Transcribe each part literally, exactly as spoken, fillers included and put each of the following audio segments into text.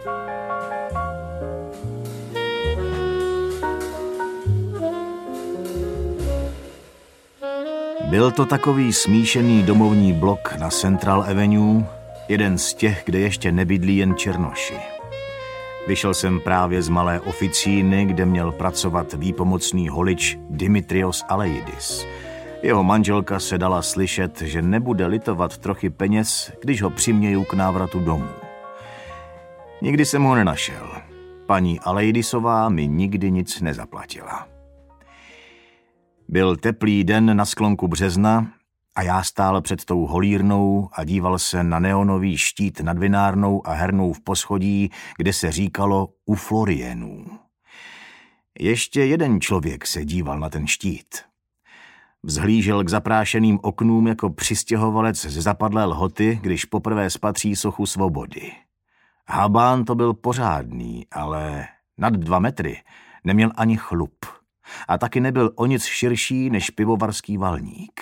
Byl to takový smíšený domovní blok na Central Avenue, jeden z těch, kde ještě nebydlí jen černoši. Vyšel jsem právě z malé oficíny, kde měl pracovat výpomocný holič Dimitrios Aleidis. Jeho manželka se dala slyšet, že nebude litovat trochy peněz, když ho přimějí k návratu domů. Nikdy jsem ho nenašel. Paní Aleidisová mi nikdy nic nezaplatila. Byl teplý den na sklonku března a já stál před tou holírnou a díval se na neonový štít nad vinárnou a hernou v poschodí, kde se říkalo u Florienů. Ještě jeden člověk se díval na ten štít. Vzhlížel k zaprášeným oknům jako přistěhovalec z zapadlé lhoty, když poprvé spatří sochu svobody. Habán to byl pořádný, ale nad dva metry neměl ani chlup. A taky nebyl o nic širší než pivovarský valník.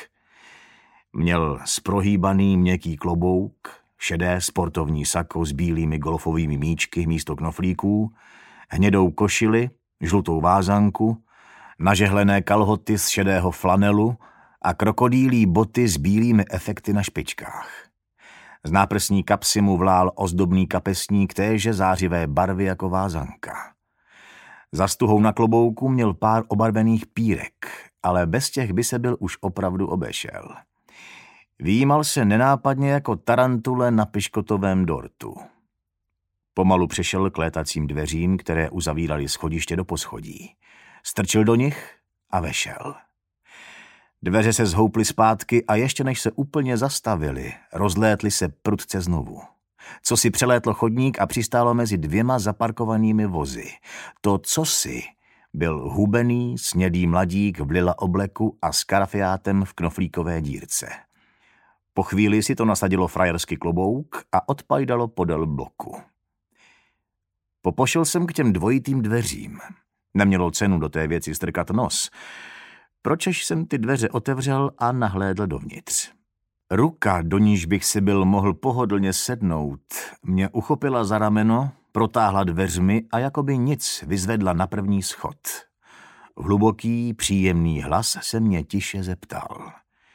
Měl sprohýbaný měkký klobouk, šedé sportovní sako s bílými golfovými míčky místo knoflíků, hnědou košili, žlutou vázanku, nažehlené kalhoty z šedého flanelu a krokodýlí boty s bílými efekty na špičkách. Z náprsní kapsy mu vlál ozdobný kapesník téže zářivé barvy jako vázanka. Za stuhou na klobouku měl pár obarvených pírek, ale bez těch by se byl už opravdu obešel. Výjímal se nenápadně jako tarantule na piškotovém dortu. Pomalu přešel k létacím dveřím, které uzavíraly schodiště do poschodí. Strčil do nich a vešel. Dveře se zhouply zpátky a ještě než se úplně zastavily, rozlétly se prudce znovu. Co si přelétlo chodník a přistálo mezi dvěma zaparkovanými vozy. To cosi byl hubený, snědý mladík v lila obleku a s karafiátem v knoflíkové dírce. Po chvíli si to nasadilo frajersky klobouk a odpajdalo podél bloku. Popošel jsem k těm dvojitým dveřím. Nemělo cenu do té věci strkat nos. Pročež jsem ty dveře otevřel a nahlédl dovnitř. Ruka, do níž bych si byl mohl pohodlně sednout, mě uchopila za rameno, protáhla dveřmi a jakoby nic vyzvedla na první schod. Hluboký, příjemný hlas se mě tiše zeptal.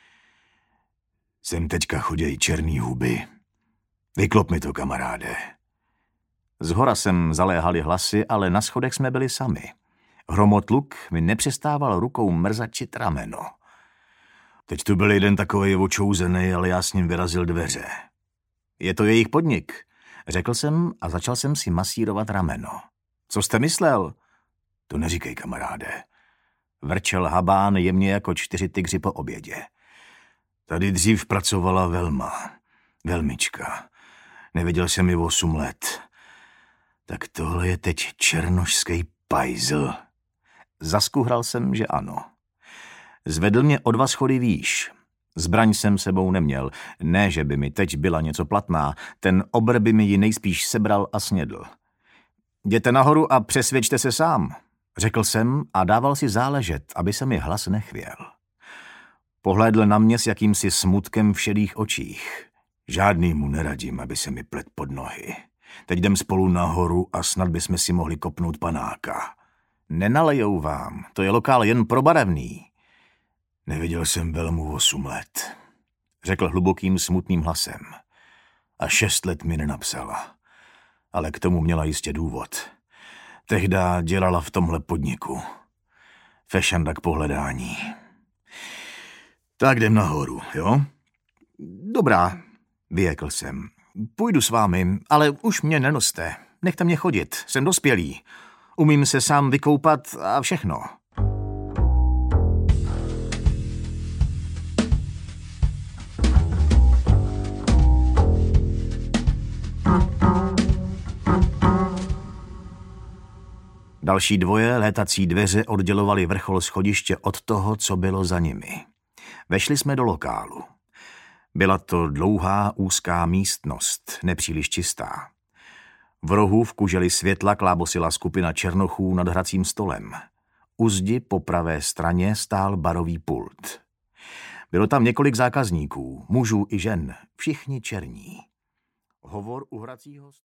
Sem teďka choděj černý huby. Vyklop mi to, kamaráde. Zhora sem zaléhaly hlasy, ale na schodech jsme byli sami. Hromotluk mi nepřestával rukou mrzačit rameno. Teď tu byl jeden takovej očouzený, ale já s ním vyrazil dveře. Je to jejich podnik, řekl jsem a začal jsem si masírovat rameno. Co jste myslel? To neříkej, kamaráde. Vrčel Habán jemně jako čtyři tygři po obědě. Tady dřív pracovala Velma, velmička. Neviděl jsem ji osm let. Tak tohle je teď černošský pajzl. Zaskuhral jsem, že ano. Zvedl mě o dva schody výš. Zbraň jsem sebou neměl. Ne, že by mi teď byla něco platná. Ten obr by mi ji nejspíš sebral a snědl. Jděte nahoru a přesvědčte se sám, řekl jsem a dával si záležet, aby se mi hlas nechvěl. Pohlédl na mě s jakýmsi smutkem v šedých očích. Žádný mu neradím, aby se mi plet pod nohy. Teď jdem spolu nahoru a snad bychom si mohli kopnout panáka. Nenalejou vám, to je lokál jen pro barevný. Neviděl jsem Velmu osm let, řekl hlubokým smutným hlasem. A šest let mi nenapsala, ale k tomu měla jistě důvod. Tehda dělala v tomhle podniku. Fešanda k pohledání. Tak jdem nahoru, jo? Dobrá, vyjekl jsem. Půjdu s vámi, ale už mě nenoste. Nechte mě chodit, jsem dospělý. Umím se sám vykoupat a všechno. Další dvoje létací dveře oddělovaly vrchol schodiště od toho, co bylo za nimi. Vešli jsme do lokálu. Byla to dlouhá, úzká místnost, nepříliš čistá. V rohu v kuželi světla klábosila skupina černochů nad hracím stolem. U zdi po pravé straně stál barový pult. Bylo tam několik zákazníků, mužů i žen, všichni černí. Hovor u hracího